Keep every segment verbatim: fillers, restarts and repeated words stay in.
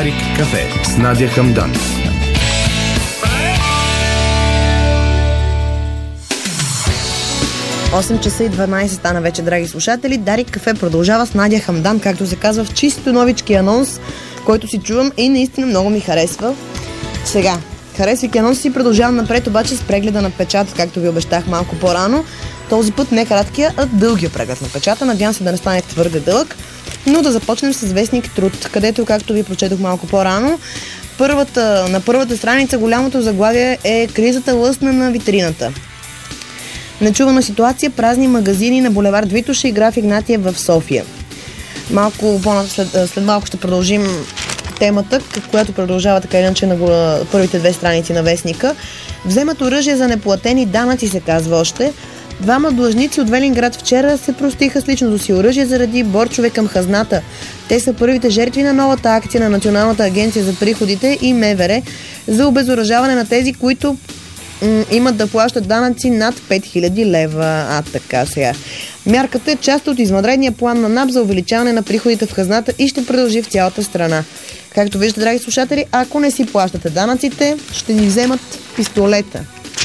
Дарик кафе с Надя Хамдан. осем часа и дванадесет стана вече, драги слушатели. Дарик кафе продължава с Надя Хамдан, както се казва в чисто новички анонс, който си чувам и наистина много ми харесва. Сега, харесвайки анонс си, продължавам напред обаче с прегледа на печата, както ви обещах малко по-рано. Този път не краткия, а дългия преглед на печата. Надявам се да не стане твърде дълъг, но да започнем с вестник Труд, където, както ви прочетох малко по-рано, първата, на първата страница голямото заглавие е кризата лъсна на витрината. Нечувана ситуация, празни магазини на булевард Витоша и граф Игнатиев в София. Малко след, след малко ще продължим темата, която продължава така иначе на първите две страници на вестника. Вземат оръжие за неплатени данъци, се казва още. Двама длъжници от Велинград вчера се простиха с личното си оръжие заради борчове към хазната. Те са първите жертви на новата акция на Националната агенция за приходите и МВР за обезоръжаване на тези, които м- имат да плащат данъци над пет хиляди лева. А така сега. Мярката е част от извънредния план на НАП за увеличаване на приходите в хазната и ще продължи в цялата страна. Както виждате, драги слушатели, ако не си плащате данъците, ще ни вземат пистолета.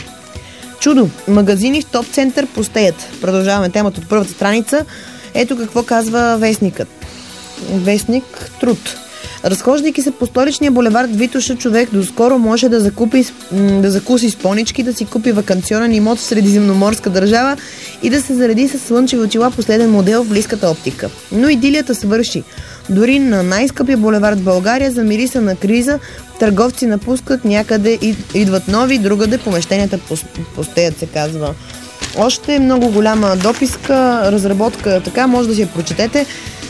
Чудо! Магазини в топ център пустеят. Продължаваме темата от първата страница. Ето какво казва вестникът. Вестник Труд. Разхождайки се по столичния булевард Витоша, човек доскоро може да закупи, да закуси спонички, да си купи ваканционен имот в средиземноморска държава и да се зареди с слънчеви очила последен модел в близката оптика. Но идилията свърши. Дори на най-скъпия булевард в България замириса на криза, търговци напускат, някъде идват нови, другаде помещенията пустеят, се казва. Още много голяма дописка, разработка, така може да си я прочетете.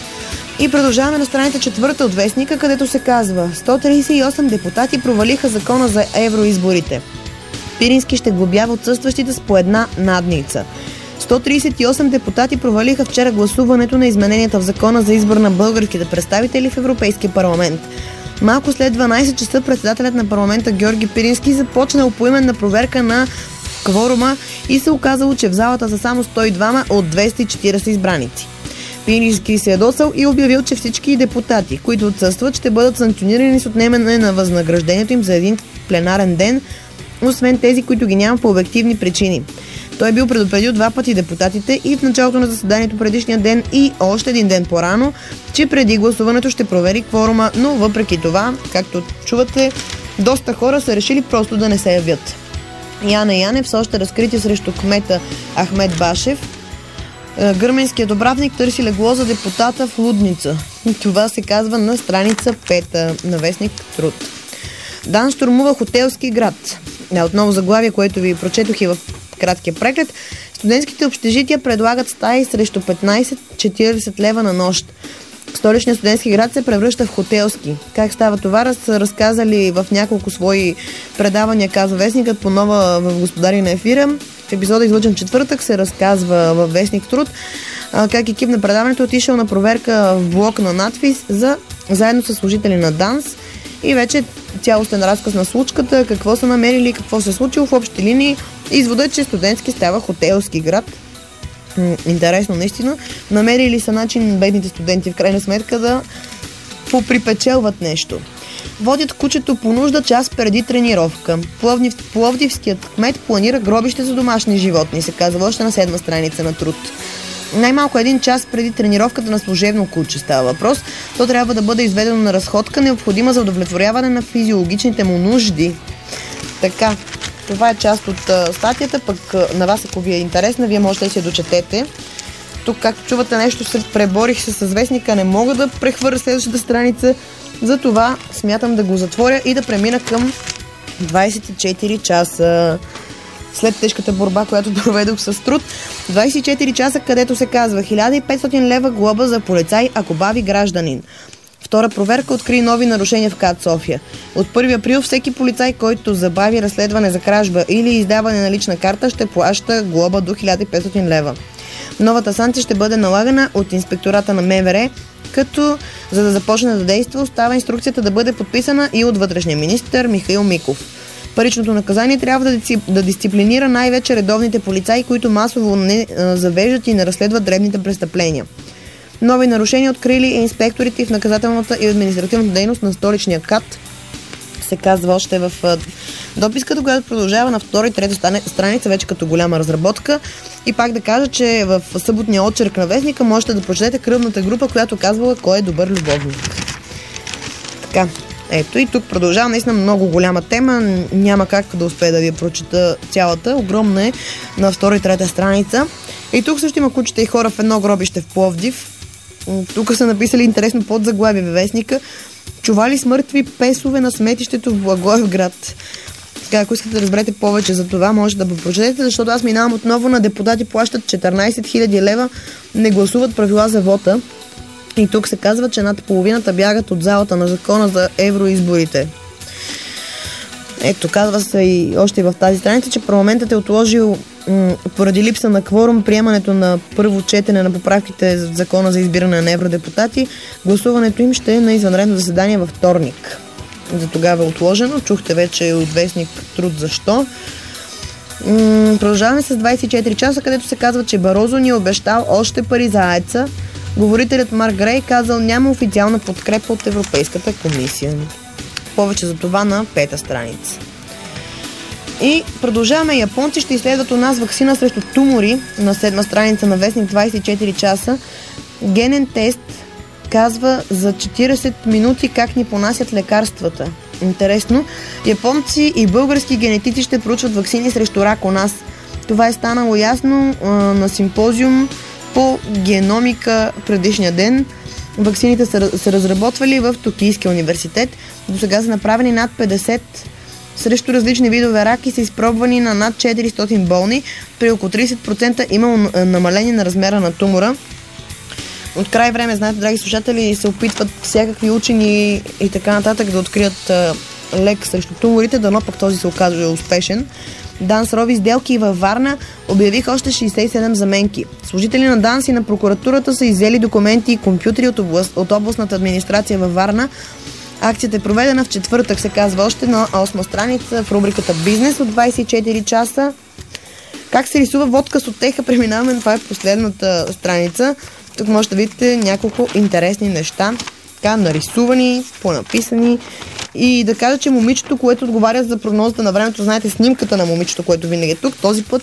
И продължаваме на страница четвърта от вестника, където се казва: сто тридесет и осем депутати провалиха закона за евроизборите. Пирински ще глобява отсъстващите с по една надница. сто тридесет и осем депутати провалиха вчера гласуването на измененията в закона за избор на българските представители в Европейския парламент. Малко след дванадесет часа председателят на парламента Георги Пирински започнал поименна проверка на кворума и се оказало, че в залата са само сто и двама от двеста и четиридесет избраници. Пирински се ядосал и обявил, че всички депутати, които отсъстват, ще бъдат санкционирани с отнемане на възнаграждението им за един пленарен ден, освен тези, които ги няма по обективни причини. Той е бил предупредил два пъти депутатите и в началото на заседанието предишния ден и още един ден по-рано, че преди гласуването ще провери кворума, но въпреки това, както чувате, доста хора са решили просто да не се явят. Яна Янев с още разкритие срещу кмета Ахмед Башев. Гърменският управник търси легло за депутата в Лудница. Това се казва на страница пета на вестник Труд. Дан штурмува хотелски град. Да, отново заглавие, което ви прочетох и в краткия преглед. Студентските общежития предлагат стаи срещу петнадесет до четиридесет лева на нощ. Столичният студентски град се превръща в хотелски. Как става това, са разказали в няколко свои предавания, казва вестникът по нова в Господари на ефира. В епизода излъчен четвъртък се разказва във вестник Труд как екип на предаването отишъл на проверка в блок на надпис за, заедно с служители на ДАНС и вече цялостен разказ на случката, какво са намерили, какво се е случило в общи линии. Извода е, че студентски става хотелски град. Интересно, наистина. Намерили са начин бедните студенти в крайна сметка да поприпечелват нещо. Водят кучето по нужда час преди тренировка. Пловдив, Пловдивският кмет планира гробище за домашни животни, се казва още на седма страница на Труд. Най-малко един час преди тренировката на служебно куче става въпрос. То трябва да бъде изведено на разходка, необходима за удовлетворяване на физиологичните му нужди. Така, това е част от а, статията, пък а, на вас, ако ви е интересна, вие можете да си я дочетете. Тук, както чувате, нещо се преборих се с вестника, не мога да прехвърля следващата страница, затова смятам да го затворя и да премина към двадесет и четири часа. След тежката борба, която проведох с Труд, двадесет и четири часа, където се казва хиляда и петстотин лева глоба за полицай, ако бави гражданин. Втора проверка откри нови нарушения в КАТ София. От първи април всеки полицай, който забави разследване за кражба или издаване на лична карта, ще плаща глоба до хиляда и петстотин лева. Новата санкция ще бъде налагана от инспектората на МВР, като за да започне да действа, остава инструкцията да бъде подписана и от вътрешния министър Михаил Миков. Паричното наказание трябва да, дисцип... да дисциплинира най-вече редовните полицаи, които масово не а, завеждат и не разследват дребните престъпления. Нови нарушения открили инспекторите в наказателната и административната дейност на столичния КАТ, се казва още в дописката, която продължава на втора и трета страница, вече като голяма разработка. И пак да кажа, че в съботния очерк на вестника можете да прочетете кръвната група, която казвала кой е добър любовник. Така, ето и тук продължава наистина много голяма тема, няма как да успея да ви прочета цялата, огромна е на втора и трета страница. И тук също има кучета и хора в едно гробище в Пловдив. Тук са написали интересно подзаглавие във вестника: чували с мъртви песове на сметището в Благоевград. Така, ако искате да разберете повече за това, може да го прочетете, защото аз минавам отново на депутати плащат четиринайсет хиляди лева, не гласуват правила за вота. И тук се казва, че над половината бягат от залата на закона за евроизборите. Ето, казва се и още и в тази страница, че парламентът е отложил м- поради липса на кворум приемането на първо четене на поправките за закона за избиране на евродепутати. Гласуването им ще е на извънредно заседание във вторник. За тогава е отложено. Чухте вече от вестник Труд защо. М- продължаваме с двайсет и четири часа, където се казва, че Барозо ни е обещал още пари за АЕЦа. Говорителят Марк Грей казал, няма официална подкрепа от Европейската комисия. Повече за това на пета страница. И продължаваме. Японци ще изследват у нас ваксина срещу тумори на седма страница на вестник двайсет и четири часа. Генен тест казва за четирийсет минути как ни понасят лекарствата. Интересно. Японци и български генетици ще проучват ваксини срещу рак у нас. Това е станало ясно а, на симпозиум по геномика предишния ден. Ваксините са, са разработвали в Токийския университет. До сега са направени над петдесет срещу различни видове рак и са изпробвани на над четиристотин болни. При около трийсет процента имало намаление на размера на тумора. От край време, знаете, драги слушатели, се опитват всякакви учени и така нататък да открият а, лек срещу туморите, дано пък този се окаже успешен. ДАНС рови сделки и във Варна обявиха още шейсет и седем заменки. Служители на ДАНС и на прокуратурата са иззели документи и компютри от, област, от областната администрация във Варна. Акцията е проведена в четвъртък, се казва още на осма страница в рубриката Бизнес от двайсет и четири часа. Как се рисува водка с утеха, преминаваме, това е последната страница. Тук може да видите няколко интересни неща, така нарисувани, понаписани. И да кажа, че момичето, което отговаря за прогнозата на времето, знаете снимката на момичето, което винаги е тук, този път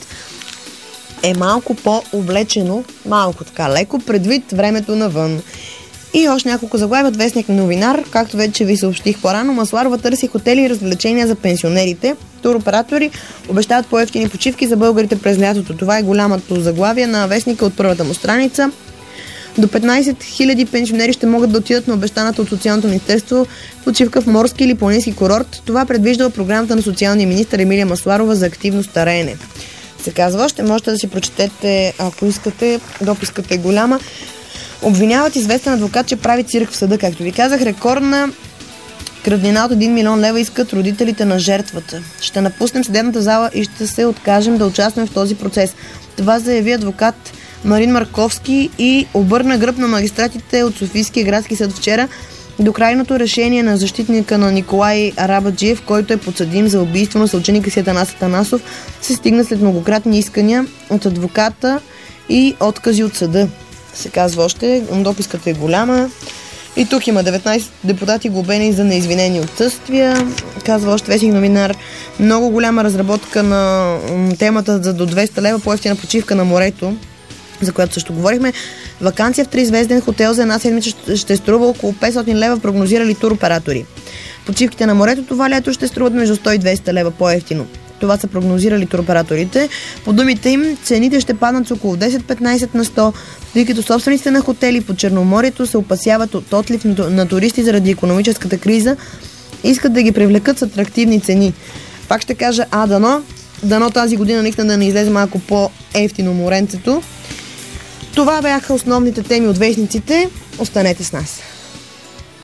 е малко по-облечено, малко така леко, предвид времето навън. И още няколко заглавия от вестник Новинар, както вече ви съобщих по-рано, Масларова търси хотели и развлечения за пенсионерите. Туроператори обещават по-евтини почивки за българите през лятото. Това е голямото заглавие на вестника от първата му страница. До петнайсет хиляди пенсионери ще могат да отидат на обещаната от Социалното министерство почивка в морски или планински курорт. Това предвиждала програмата на социалния министър Емилия Масларова за активно стареене. Се казва, още можете да си прочетете, ако искате, дописката е голяма. Обвиняват известен адвокат, че прави цирк в съда. Както ви казах, рекордна кръвнина от един милион лева искат родителите на жертвата. Ще напуснем съдебната зала и ще се откажем да участваме в този процес. Това заяви адвокат Марин Марковски и обърна гръб на магистратите от Софийския градски съд вчера до крайното решение на защитника на Николай Арабаджиев, който е подсъдим за убийство на съученика си Атанас Атанасов, се стигна след многократни искания от адвоката и откази от съда. Се казва още, дописката е голяма. И тук има деветнайсет депутати глобени за неизвинени отсъствия. Казва още вестник Новинар. Много голяма разработка на темата за до двеста лева по-евтина почивка на морето, за която също говорихме. Ваканция в тризвезден хотел за една седмица ще струва около петстотин лева, прогнозирали туроператори. Почивките на морето това лято ще струват между сто и двеста лева по-евтино. Това са прогнозирали туроператорите. По думите им, цените ще паднат с около десет-петнайсет на сто, тъй като собствениците на хотели по Черноморието се опасяват от отлив на туристи заради икономическата криза, искат да ги привлекат с атрактивни цени. Пак ще кажа, а дано, дано тази година наистина да не излезе малко по-евтино моренцето. Това бяха основните теми от вестниците. Останете с нас.